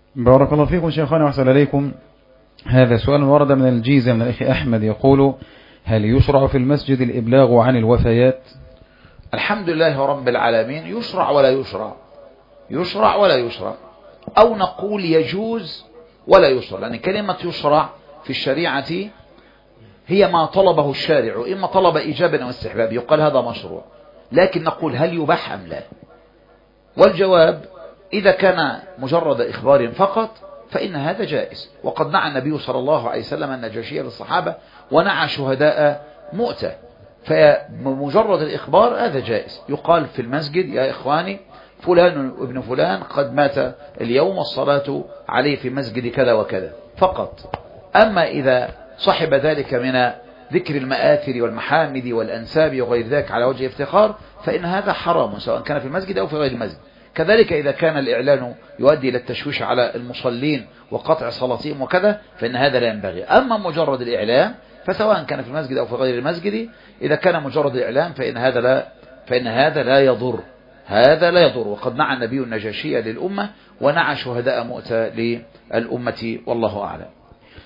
بارك الله فيكم شيخنا وأحسن إليكم. هذا سؤال ورد من الجيزة من الأخ أحمد يقول: هل يشرع في المسجد الإبلاغ عن الوفيات؟ الحمد لله رب العالمين. يشرع ولا يشرع، يشرع ولا يشرع، أو نقول يجوز ولا يشرع، لأن كلمة يشرع في الشريعة هي ما طلبه الشارع، إما طلب إيجابا أو استحباب يقال هذا مشروع، لكن نقول هل يباح أم لا؟ والجواب إذا كان مجرد إخبار فقط فإن هذا جائز، وقد نعى النبي صلى الله عليه وسلم النجاشية للصحابة ونعى شهداء مؤتة، فمجرد الإخبار هذا جائز، يقال في المسجد: يا إخواني فلان ابن فلان قد مات اليوم والصلاة عليه في مسجد كذا وكذا فقط. أما إذا صحب ذلك من ذكر المآثر والمحامد والأنساب وغير ذلك على وجه افتخار فإن هذا حرام، سواء كان في المسجد أو في غير المسجد. كذلك إذا كان الإعلان يؤدي إلى التشويش على المصلين وقطع صلاتهم وكذا فإن هذا لا ينبغي. أما مجرد الإعلان فسواء كان في المسجد أو في غير المسجد، إذا كان مجرد الإعلان فإن هذا لا يضر، هذا لا يضر. وقد نعى النبي النجاشية للأمة ونعى شهداء مؤتة للأمة، والله أعلم.